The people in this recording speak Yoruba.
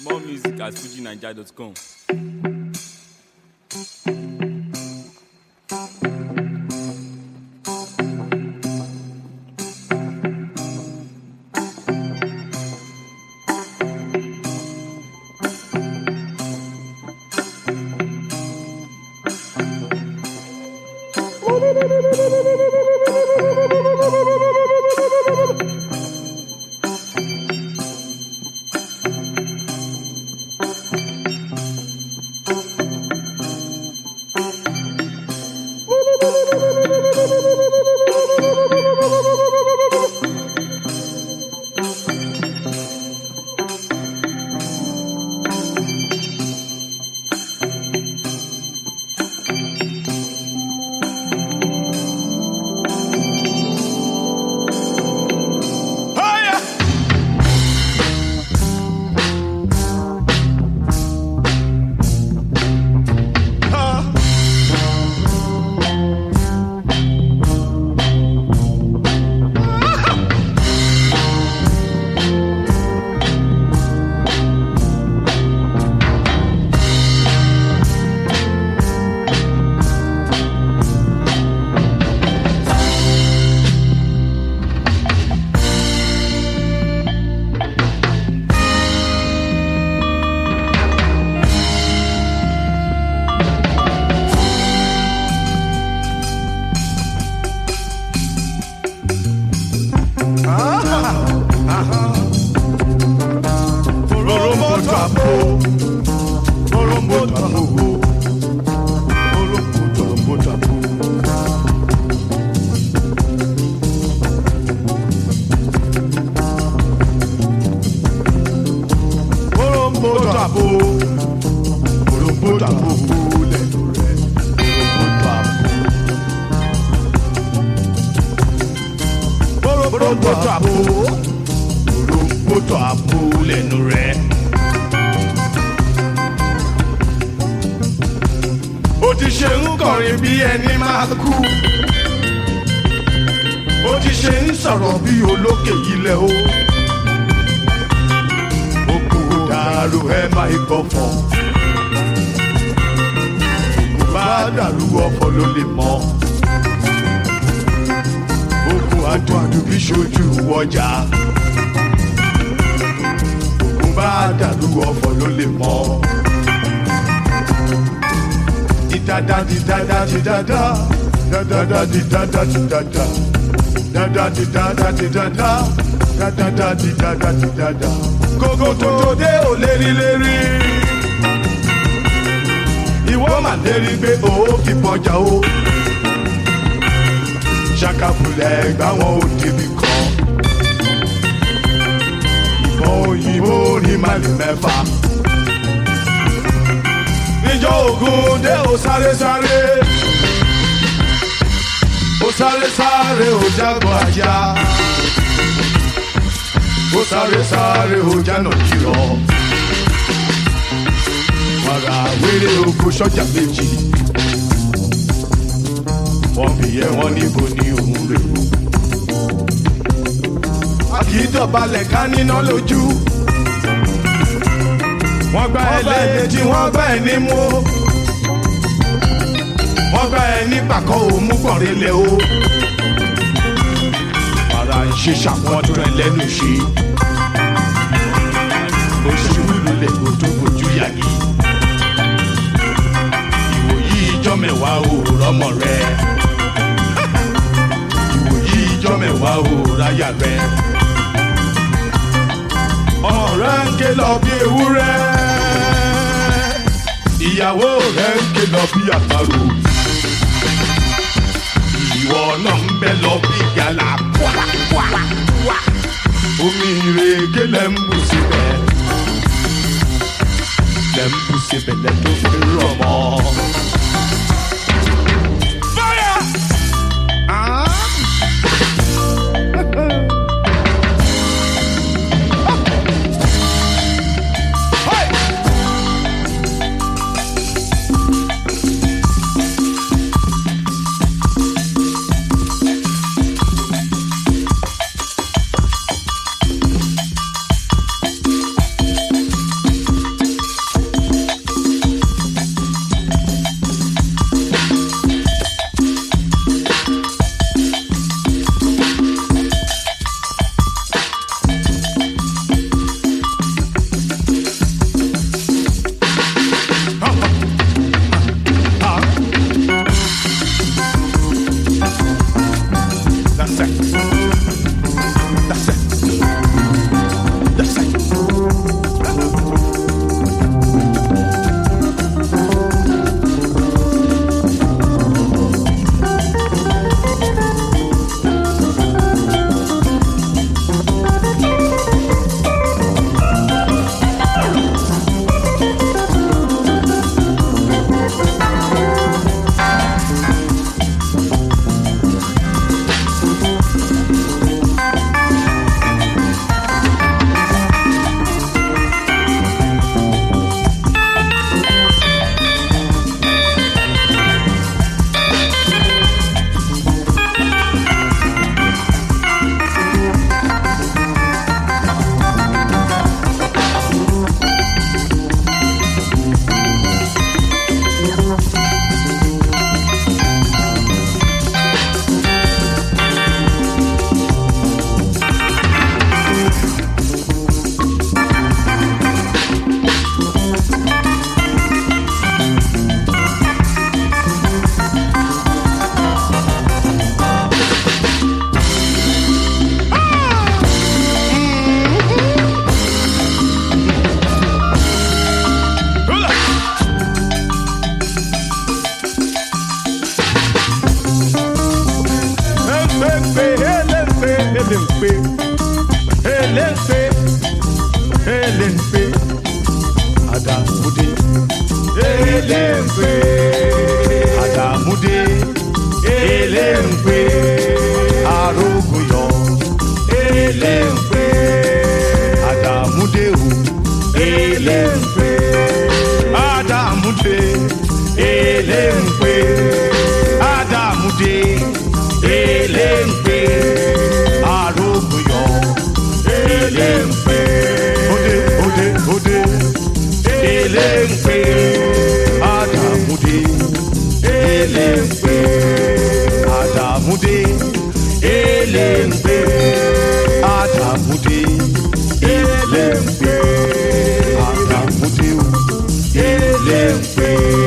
More music at fujinaija.com. Kókó tó dé ò lérí ìwọ mà lérí pé ó fi bọjà o ṣàkàbùlẹ̀ gbà wọn ò débi kan ìbọn òyìnbó ní màlì mẹ́fà níjọ́ ogun dé ò sáré ó jágbọ́ ajá ó sáré ó jánà kìlọ̀ wàrà wéré oko sọ́jà méjì wọ́n fi yẹ wọ́n níbo ní òun rè o. a kì í dọ̀balẹ̀ ká níná lójú wọ́n gbá ẹ lẹ́ẹ̀dẹ́jì wọ́n gbá ẹ nímú wọ́n gbá ẹ ní pàkọ́ òmù gbọ̀nrẹ́lẹ̀ o. wàrà ń ṣe ṣàpọ́njú rẹ lẹ́nu ṣe oṣù lulẹ̀ kó tó bójú yàgì ìwòyí ìjọ mẹ́wàá ò rọ́mọ rẹ ìwòyí ìjọ mẹ́wàá ò ráyà rẹ ọmọ rẹ ń ké lọ bí ewúrẹ́ ìyàwó rẹ ń ké lọ bí àparò ìwọ náà ń bẹ lọ bí gàlà omi ìrèké lẹ́ ń bù síbẹ̀ lẹ́ ń bù síbẹ̀ lẹ́ tó fi rọ̀ mọ́. That's it. That's it. That's it. Elempe